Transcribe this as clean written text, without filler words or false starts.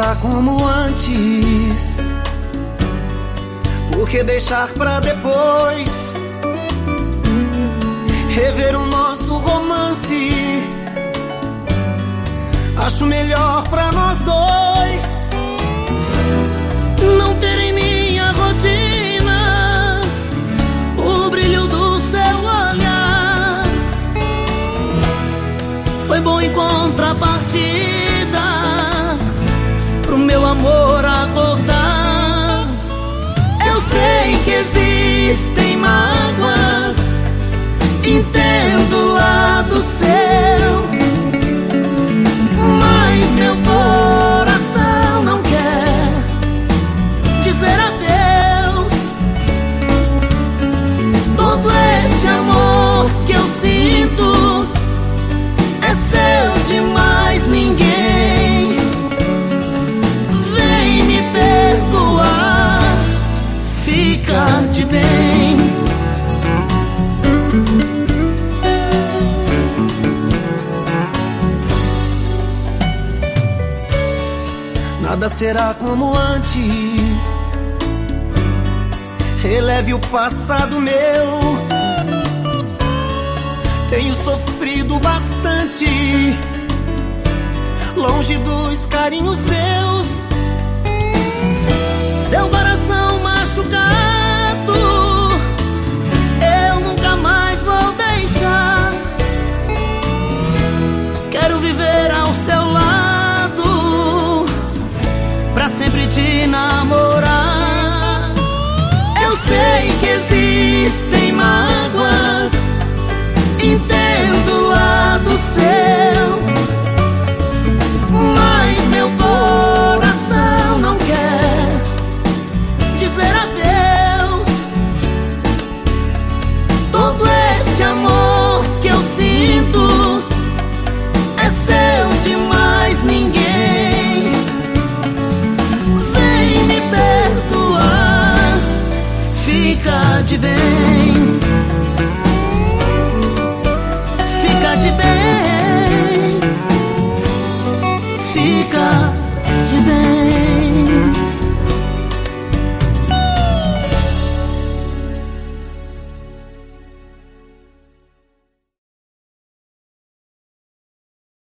será como antes? Por que deixar pra depois rever o nosso romance? Acho melhor pra nós dois não ter em minha rotina o brilho do seu olhar. Foi bom em contrapartida pro meu amor acordar. Eu sei que existem mágoas, entendo o lado seu, mas meu coração não quer dizer adeus. Todo esse amor que eu sinto é seu de mais ninguém. Vem me perdoar, fica de bem. Nada será como antes. Releve o passado meu. Tenho sofrido bastante longe dos carinhos seus. Seu coração machucado